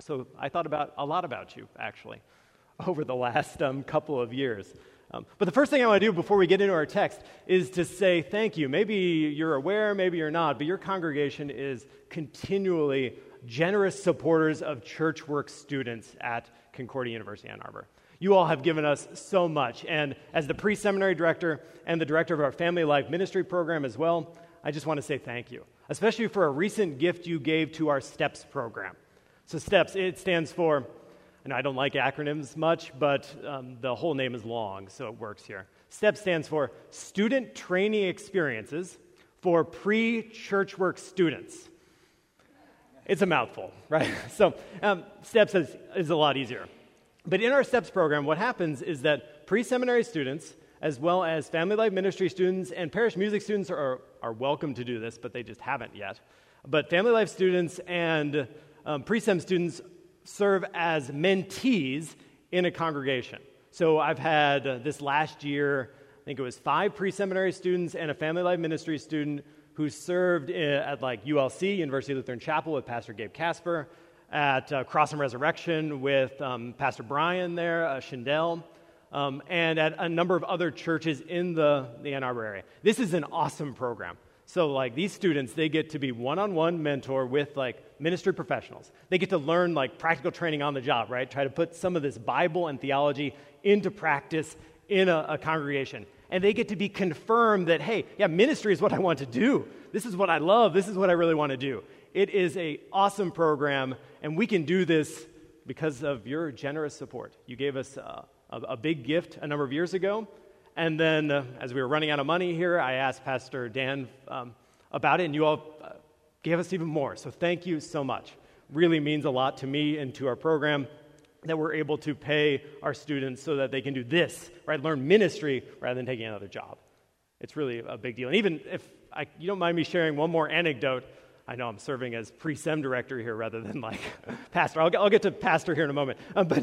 So I thought a lot about you, actually, over the last couple of years. But the first thing I want to do before we get into our text is to say thank you. Maybe you're aware, maybe you're not, but your congregation is continually generous supporters of church work students at Concordia University Ann Arbor. You all have given us so much, and as the pre-seminary director and the director of our Family Life Ministry program as well, I just want to say thank you, especially for a recent gift you gave to our STEPS program. So STEPS, it stands for, and I don't like acronyms much, but the whole name is long, so it works here. STEPS stands for Student Training Experiences for Pre-Church Work Students. It's a mouthful, right? So STEPS is a lot easier. But in our STEPS program, what happens is that pre-seminary students, as well as Family Life Ministry students and parish music students are welcome to do this, but they just haven't yet. But Family Life students and pre-sem students serve as mentees in a congregation. So I've had this last year, I think it was 5 pre-seminary students and a Family Life Ministry student who served at like ULC, University Lutheran Chapel, with Pastor Gabe Casper, at Cross and Resurrection with Pastor Brian there, Shindell, and at a number of other churches in the Ann Arbor area. This is an awesome program. So like these students, they get to be one-on-one mentor with like ministry professionals. They get to learn like practical training on the job, right? Try to put some of this Bible and theology into practice in a congregation. And they get to be confirmed that, hey, yeah, ministry is what I want to do. This is what I love. This is what I really want to do. It is an awesome program, and we can do this because of your generous support. You gave us a big gift a number of years ago. And then as we were running out of money here, I asked Pastor Dan about it, and you all gave us even more. So thank you so much. Really means a lot to me and to our program that we're able to pay our students so that they can do this, right? Learn ministry rather than taking another job. It's really a big deal. And even if you don't mind me sharing one more anecdote, I know I'm serving as pre-sem director here rather than like pastor. I'll get to pastor here in a moment.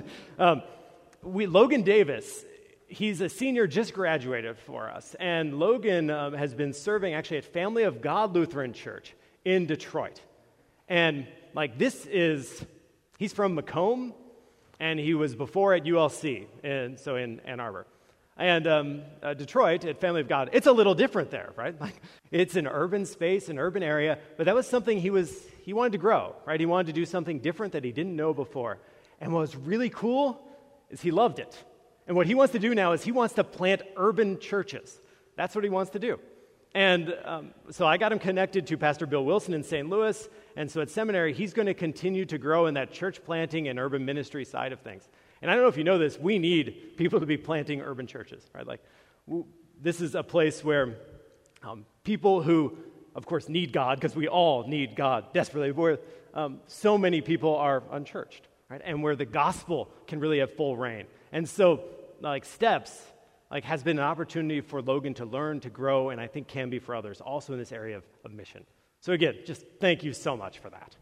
Logan Davis, he's a senior, just graduated for us. And Logan has been serving actually at Family of God Lutheran Church in Detroit. And like he's from Macomb, and he was before at ULC, and so in Ann Arbor. And Detroit at Family of God, it's a little different there, right? Like it's an urban space, an urban area, but that was something he wanted to grow, right? He wanted to do something different that he didn't know before. And what was really cool is he loved it. And what he wants to do now is he wants to plant urban churches. That's what he wants to do. And so I got him connected to Pastor Bill Wilson in St. Louis, and so at seminary, he's going to continue to grow in that church planting and urban ministry side of things. And I don't know if you know this, we need people to be planting urban churches, right? Like, this is a place where people who, of course, need God, because we all need God desperately, where so many people are unchurched, right? And where the gospel can really have full reign. And so, like, STEPS has been an opportunity for Logan to learn, to grow, and I think can be for others, also in this area of mission. So again, just thank you so much for that.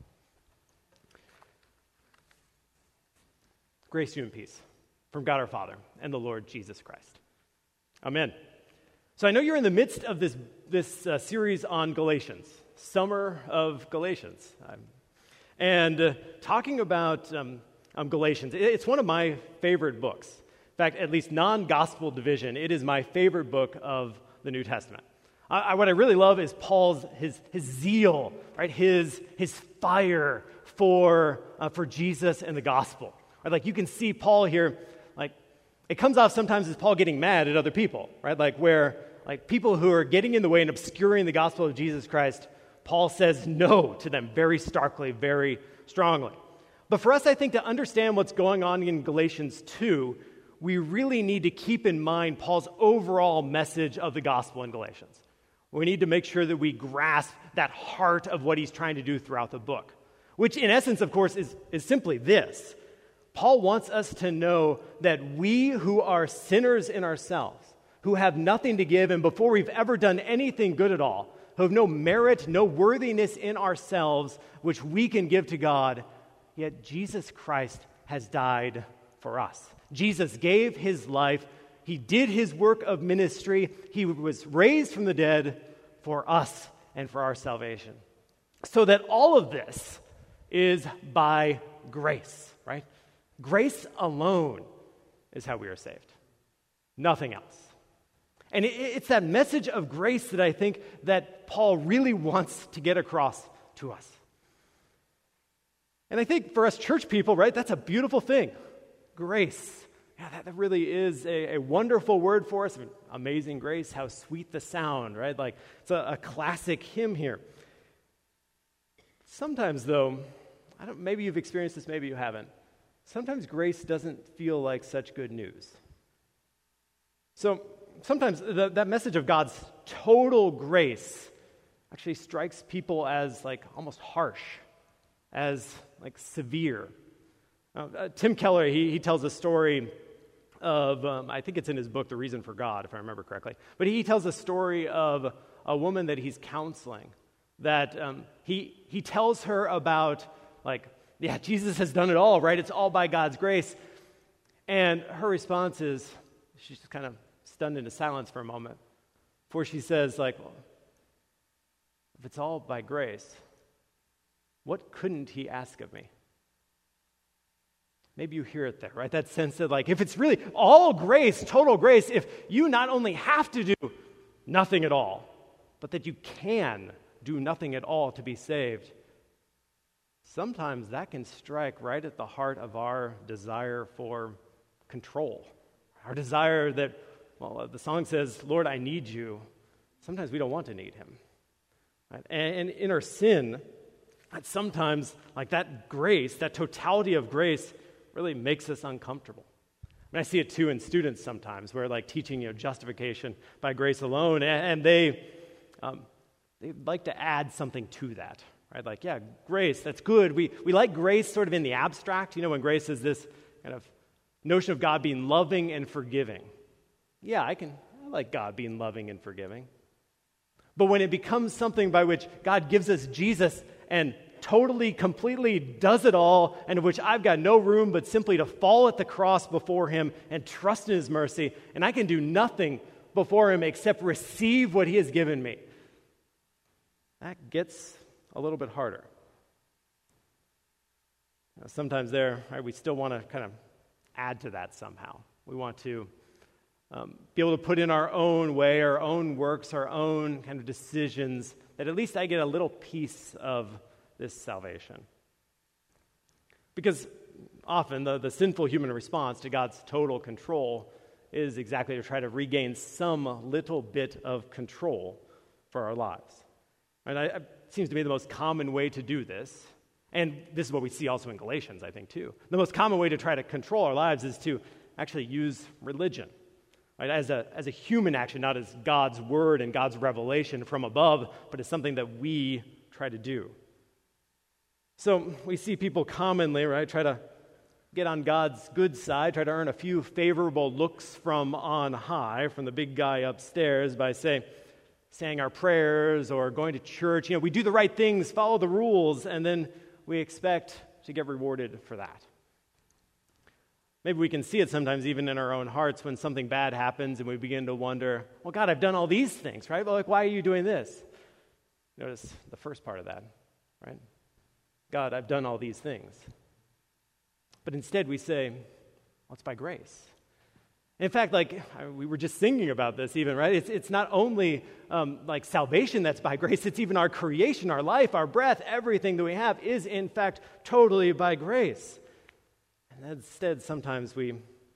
Grace to you and peace from God our Father and the Lord Jesus Christ. Amen. So I know you're in the midst of this series on Galatians, Summer of Galatians. And talking about Galatians, it's one of my favorite books. In fact, at least non-gospel division, it is my favorite book of the New Testament. What I really love is Paul's his zeal, right? His fire for Jesus and the gospel. Right? Like you can see Paul here, like it comes off sometimes as Paul getting mad at other people, right? Like where like people who are getting in the way and obscuring the gospel of Jesus Christ, Paul says no to them very starkly, very strongly. But for us, I think to understand what's going on in Galatians 2, we really need to keep in mind Paul's overall message of the gospel in Galatians. We need to make sure that we grasp that heart of what he's trying to do throughout the book, which in essence, of course, is simply this. Paul wants us to know that we who are sinners in ourselves, who have nothing to give, and before we've ever done anything good at all, who have no merit, no worthiness in ourselves, which we can give to God, yet Jesus Christ has died for us. Jesus gave his life. He did his work of ministry. He was raised from the dead for us and for our salvation. So that all of this is by grace, right? Grace alone is how we are saved. Nothing else. And it's that message of grace that I think that Paul really wants to get across to us. And I think for us church people, right, that's a beautiful thing. Grace. Yeah, that really is a wonderful word for us. Amazing grace, how sweet the sound, right? Like, it's a classic hymn here. Sometimes, though, maybe you've experienced this, maybe you haven't. Sometimes grace doesn't feel like such good news. So sometimes that message of God's total grace actually strikes people as like almost harsh, as like severe. Tim Keller, he tells a story of, I think it's in his book, The Reason for God, if I remember correctly. But he tells a story of a woman that he's counseling, that he tells her about, like, yeah, Jesus has done it all, right? It's all by God's grace. And her response is, she's just kind of stunned into silence for a moment, before she says, like, well, if it's all by grace, what couldn't he ask of me? Maybe you hear it there, right? That sense that, like, if it's really all grace, total grace, if you not only have to do nothing at all, but that you can do nothing at all to be saved, sometimes that can strike right at the heart of our desire for control. Our desire that, well, the song says, Lord, I need you. Sometimes we don't want to need him. Right? And in our sin, sometimes, like, that grace, that totality of grace really makes us uncomfortable. I mean, I see it too in students sometimes, where, like, teaching, justification by grace alone, and they like to add something to that, right? Like, yeah, grace, that's good. We like grace sort of in the abstract, when grace is this kind of notion of God being loving and forgiving. Yeah, I like God being loving and forgiving. But when it becomes something by which God gives us Jesus and totally, completely does it all, and of which I've got no room but simply to fall at the cross before him and trust in his mercy, and I can do nothing before him except receive what he has given me, that gets a little bit harder. Sometimes right, we still want to kind of add to that somehow. We want to be able to put in our own way, our own works, our own kind of decisions, that at least I get a little piece of this salvation. Because often the sinful human response to God's total control is exactly to try to regain some little bit of control for our lives. And it seems to me the most common way to do this, and this is what we see also in Galatians, I think, too. The most common way to try to control our lives is to actually use religion, right? As a human action, not as God's word and God's revelation from above, but as something that we try to do. So we see people commonly, right, try to get on God's good side, try to earn a few favorable looks from on high, from the big guy upstairs, by, saying our prayers or going to church. We do the right things, follow the rules, and then we expect to get rewarded for that. Maybe we can see it sometimes even in our own hearts when something bad happens and we begin to wonder, well, God, I've done all these things, right? Well, like, why are you doing this? Notice the first part of that, right? God, I've done all these things. But instead we say, well, it's by grace. In fact, like, we were just singing about this even, right? It's not only like salvation that's by grace, it's even our creation, our life, our breath, everything that we have is in fact totally by grace. And instead, sometimes we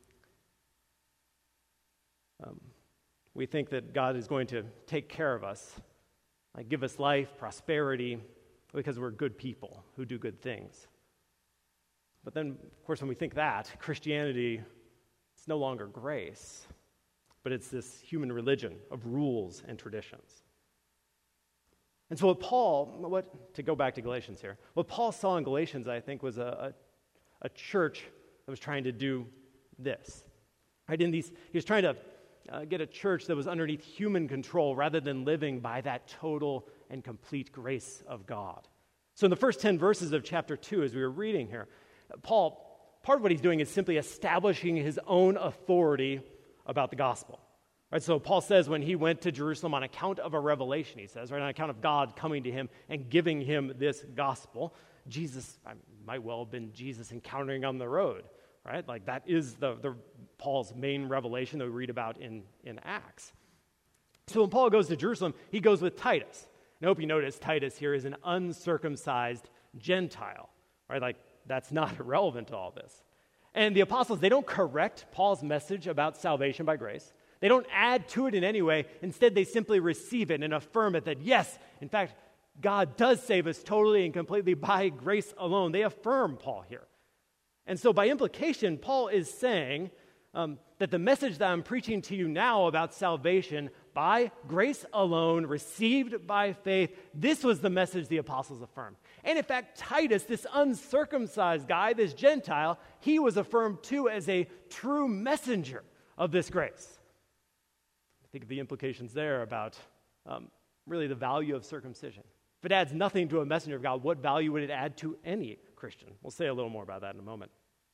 think that God is going to take care of us, like give us life, prosperity, because we're good people who do good things. But then, of course, when we think that, Christianity, it's no longer grace, but it's this human religion of rules and traditions. And so to go back to Galatians here, what Paul saw in Galatians, I think, was a church that was trying to do this. Right? He was trying to get a church that was underneath human control rather than living by that total and complete grace of God. So in the first 10 verses of chapter 2, as we were reading here, Paul, part of what he's doing is simply establishing his own authority about the gospel. Right? So Paul says when he went to Jerusalem on account of a revelation, he says, right, on account of God coming to him and giving him this gospel, might well have been Jesus encountering on the road, right? Like that is the Paul's main revelation that we read about in Acts. So when Paul goes to Jerusalem, he goes with Titus. And I hope you notice Titus here is an uncircumcised Gentile, right? Like that's not irrelevant to all this. And the apostles, they don't correct Paul's message about salvation by grace. They don't add to it in any way. Instead, they simply receive it and affirm it that yes, in fact, God does save us totally and completely by grace alone. They affirm Paul here. And so by implication, Paul is saying that the message that I'm preaching to you now about salvation by grace alone, received by faith, this was the message the apostles affirmed. And in fact, Titus, this uncircumcised guy, this Gentile, he was affirmed too as a true messenger of this grace. Think of the implications there about really the value of circumcision. If it adds nothing to a messenger of God, what value would it add to any Christian? We'll say a little more about that in a moment.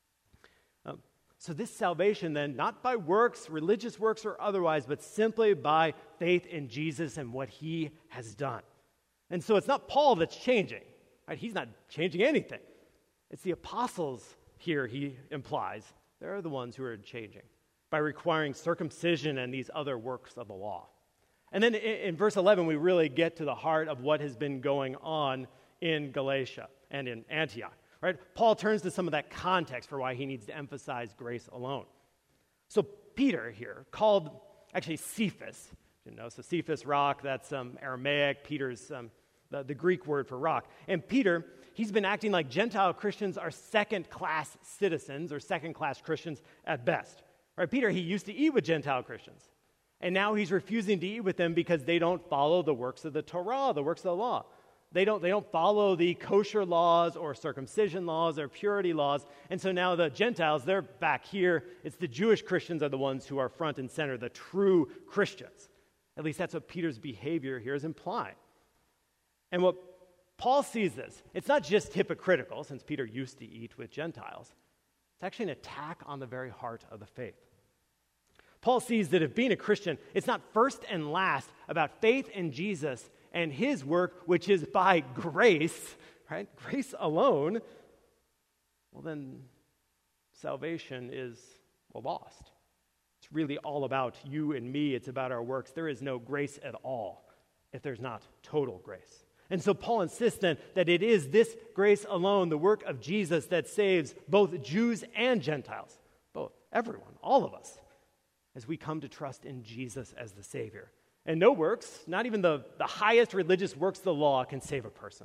So this salvation then, not by works, religious works or otherwise, but simply by faith in Jesus and what he has done. And so it's not Paul that's changing, right? He's not changing anything. It's the apostles here, he implies. They're the ones who are changing by requiring circumcision and these other works of the law. And then in verse 11, we really get to the heart of what has been going on in Galatia and in Antioch. Right? Paul turns to some of that context for why he needs to emphasize grace alone. So Peter here, called actually Cephas, so Cephas, rock, that's Aramaic, Peter's the Greek word for rock. And Peter, he's been acting like Gentile Christians are second-class citizens or second-class Christians at best. Right? Peter, he used to eat with Gentile Christians. And now he's refusing to eat with them because they don't follow the works of the Torah, the works of the law. They don't follow the kosher laws or circumcision laws or purity laws. And so now the Gentiles, they're back here. It's the Jewish Christians are the ones who are front and center, the true Christians. At least that's what Peter's behavior here is implying. And what Paul sees this, it's not just hypocritical, since Peter used to eat with Gentiles. It's actually an attack on the very heart of the faith. Paul sees that if being a Christian, it's not first and last about faith in Jesus and his work, which is by grace, right? Grace alone. Well, then salvation is lost. It's really all about you and me. It's about our works. There is no grace at all if there's not total grace. And so Paul insists then that it is this grace alone, the work of Jesus, that saves both Jews and Gentiles, both, everyone, all of us, as we come to trust in Jesus as the Savior. And no works, not even the highest religious works of the law, can save a person.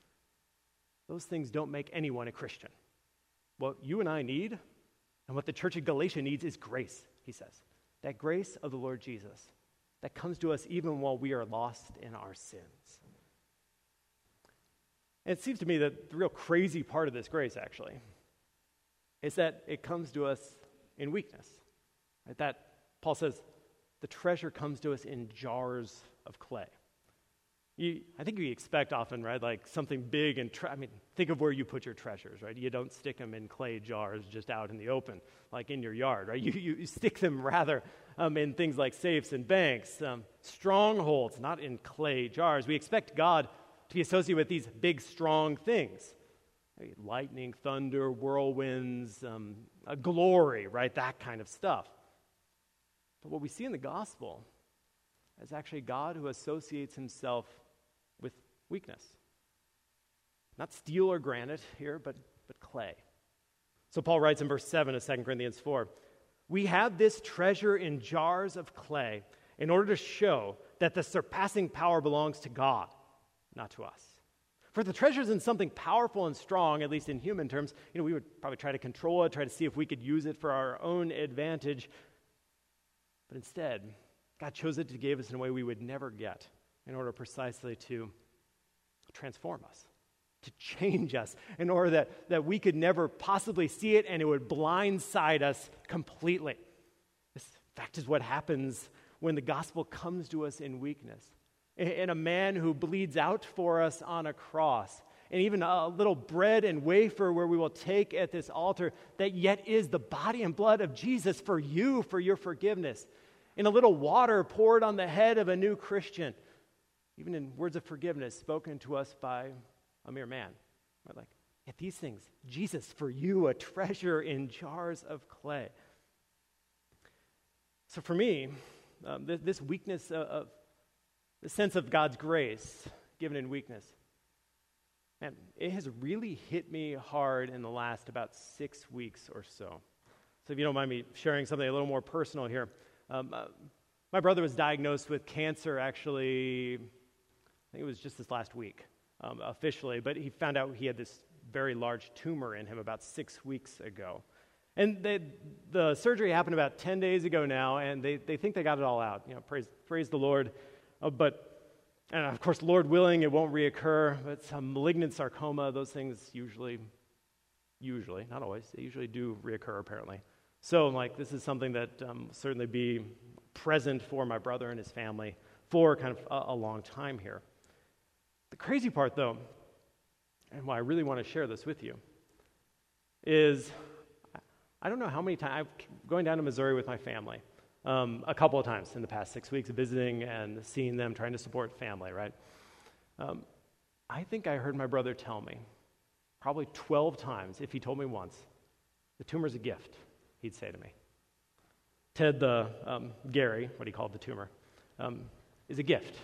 Those things don't make anyone a Christian. What you and I need, and what the church of Galatia needs, is grace, he says. That grace of the Lord Jesus that comes to us even while we are lost in our sins. And it seems to me that the real crazy part of this grace, actually, is that it comes to us in weakness. Right? That Paul says, the treasure comes to us in jars of clay. I think we expect often, right, like something big and, think of where you put your treasures, right? You don't stick them in clay jars just out in the open, like in your yard, right? You stick them rather in things like safes and banks, strongholds, not in clay jars. We expect God to be associated with these big, strong things. Lightning, thunder, whirlwinds, glory, right? That kind of stuff. But what we see in the gospel is actually God who associates himself with weakness. Not steel or granite here, but clay. So Paul writes in verse 7 of 2 Corinthians 4, "We have this treasure in jars of clay in order to show that the surpassing power belongs to God, not to us. For the treasure is in something powerful and strong, at least in human terms. We would probably try to control it, try to see if we could use it for our own advantage. But instead, God chose it to give us in a way we would never get in order precisely to transform us, to change us, in order that we could never possibly see it and it would blindside us completely. This, in fact, is what happens when the gospel comes to us in weakness. In a man who bleeds out for us on a cross, and even a little bread and wafer where we will take at this altar that yet is the body and blood of Jesus for you, for your forgiveness. In a little water poured on the head of a new Christian, even in words of forgiveness spoken to us by a mere man. Right? Like, Yet these things, Jesus, for you, a treasure in jars of clay. So for me, this weakness of the sense of God's grace given in weakness, man, it has really hit me hard in the last about 6 weeks or so. So if you don't mind me sharing something a little more personal here, my brother was diagnosed with cancer actually, I think it was just this last week, officially, but he found out he had this very large tumor in him about 6 weeks ago. And the surgery happened about 10 days ago now, and they think they got it all out. You know, praise the Lord. And of course, Lord willing, it won't reoccur. But some malignant sarcoma, those things usually, not always, they usually do reoccur apparently. So, this is something that certainly be present for my brother and his family for kind of a long time here. The crazy part, though, and why I really want to share this with you, is I don't know how many times, I'm going down to Missouri with my family, a couple of times in the past 6 weeks, visiting and seeing them, trying to support family, right? I think I heard my brother tell me, probably 12 times, if he told me once, the tumor's a gift, he'd say to me. Ted, Gary, what he called the tumor, is a gift.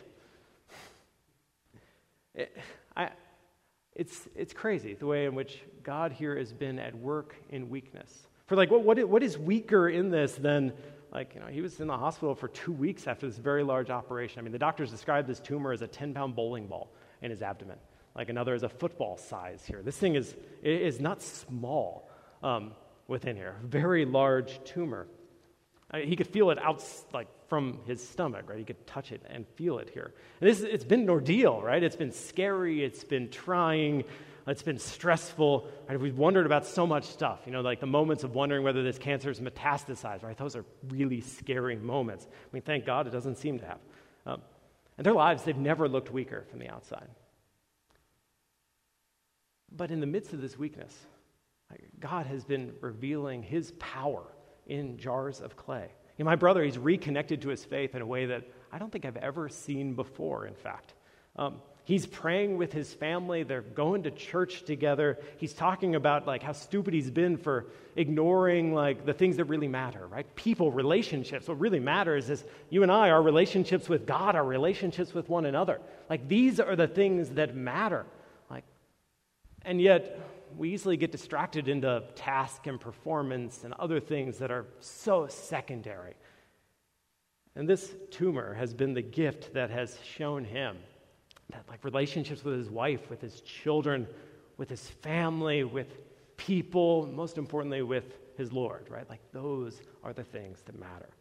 It's crazy the way in which God here has been at work in weakness. For what is weaker in this than, he was in the hospital for 2 weeks after this very large operation. I mean, the doctors described this tumor as a 10-pound bowling ball in his abdomen, another is a football size here. This thing is not small within here, very large tumor. He could feel it out, from his stomach, right? He could touch it and feel it here. And it's been an ordeal, right? It's been scary, it's been trying, it's been stressful. Right? We've wondered about so much stuff, the moments of wondering whether this cancer is metastasized, right? Those are really scary moments. I mean, thank God it doesn't seem to have. And their lives, they've never looked weaker from the outside. But in the midst of this weakness, God has been revealing his power in jars of clay. My brother, he's reconnected to his faith in a way that I don't think I've ever seen before, in fact. He's praying with his family. They're going to church together. He's talking about how stupid he's been for ignoring the things that really matter, right? People, relationships. What really matters is you and I, our relationships with God, our relationships with one another. These are the things that matter. And yet, we easily get distracted into task and performance and other things that are so secondary. And this tumor has been the gift that has shown him that relationships with his wife, with his children, with his family, with people, most importantly with his Lord, right? Those are the things that matter.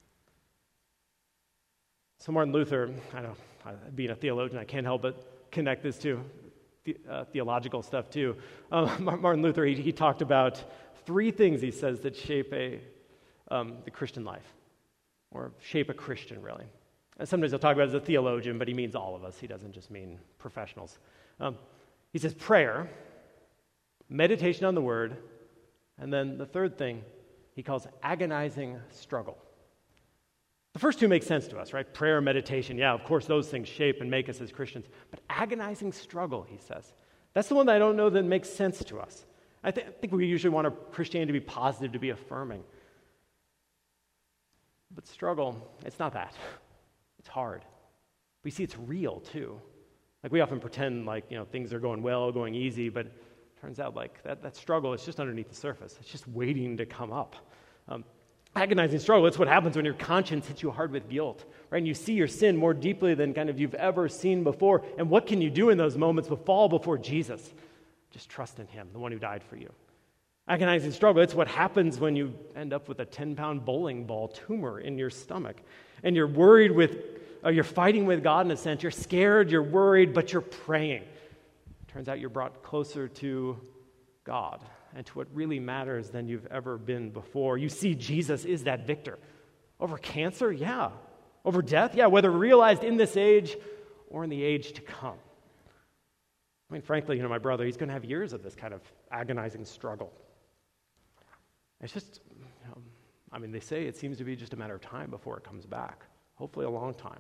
So Martin Luther, I know, being a theologian, I can't help but connect this to theological stuff too. Martin Luther, he talked about 3 things, he says, that shape the Christian life, or shape a Christian, really. And sometimes he'll talk about it as a theologian, but he means all of us. He doesn't just mean professionals. He says prayer, meditation on the Word, and then the third thing he calls agonizing struggle. The first 2 make sense to us, right? Prayer, meditation, yeah, of course those things shape and make us as Christians. But agonizing struggle, he says, that's the one that I don't know that makes sense to us. I think we usually want our Christianity to be positive, to be affirming. But struggle, it's not that. It's hard. We see it's real, too. We often pretend things are going well, going easy, but it turns out that struggle is just underneath the surface. It's just waiting to come up. Agonizing struggle, it's what happens when your conscience hits you hard with guilt, right? And you see your sin more deeply than you've ever seen before. And what can you do in those moments but fall before Jesus? Just trust in him, the one who died for you. Agonizing struggle, it's what happens when you end up with a 10-pound bowling ball tumor in your stomach. And you're worried you're fighting with God in a sense. You're scared, you're worried, but you're praying. Turns out you're brought closer to God and to what really matters than you've ever been before. You see Jesus is that victor. Over cancer? Yeah. Over death? Yeah, whether realized in this age or in the age to come. I mean, frankly, my brother, he's going to have years of this kind of agonizing struggle. It's just, they say it seems to be just a matter of time before it comes back. Hopefully a long time.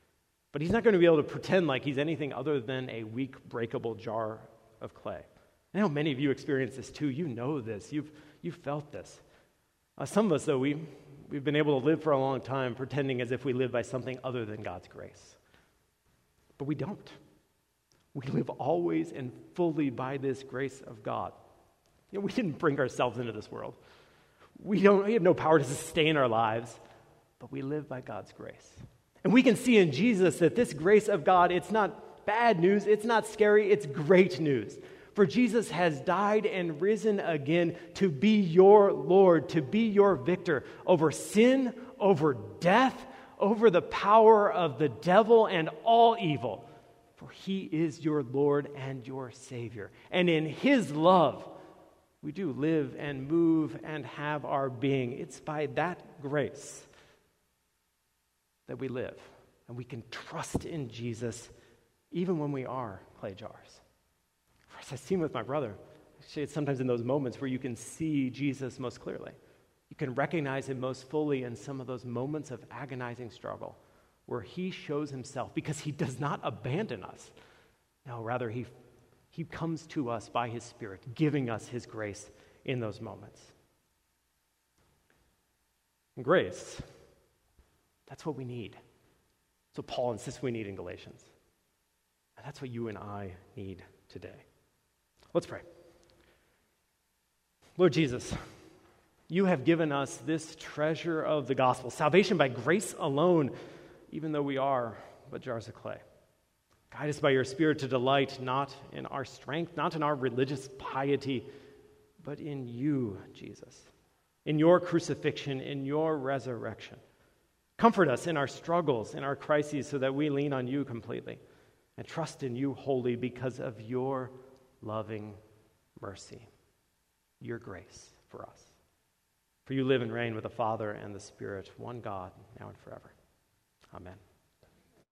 But he's not going to be able to pretend like he's anything other than a weak, breakable jar of clay. I know many of you experience this too. You know this. You've felt this. Some of us, though, we've been able to live for a long time pretending as if we live by something other than God's grace. But we don't. We live always and fully by this grace of God. We didn't bring ourselves into this world. We have no power to sustain our lives, but we live by God's grace. And we can see in Jesus that this grace of God, it's not bad news, it's not scary, it's great news. For Jesus has died and risen again to be your Lord, to be your victor over sin, over death, over the power of the devil and all evil. For he is your Lord and your Savior. And in his love, we do live and move and have our being. It's by that grace that we live. And we can trust in Jesus even when we are clay jars. As I've seen with my brother, actually it's sometimes in those moments where you can see Jesus most clearly. You can recognize him most fully in some of those moments of agonizing struggle where he shows himself because he does not abandon us. No, rather he comes to us by his Spirit, giving us his grace in those moments. And grace, that's what we need. That's what Paul insists we need in Galatians. And that's what you and I need today. Let's pray. Lord Jesus, you have given us this treasure of the gospel, salvation by grace alone, even though we are but jars of clay. Guide us by your Spirit to delight not in our strength, not in our religious piety, but in you, Jesus, in your crucifixion, in your resurrection. Comfort us in our struggles, in our crises, so that we lean on you completely and trust in you wholly because of your loving mercy, your grace for us. For you live and reign with the Father and the Spirit, one God, now and forever. Amen.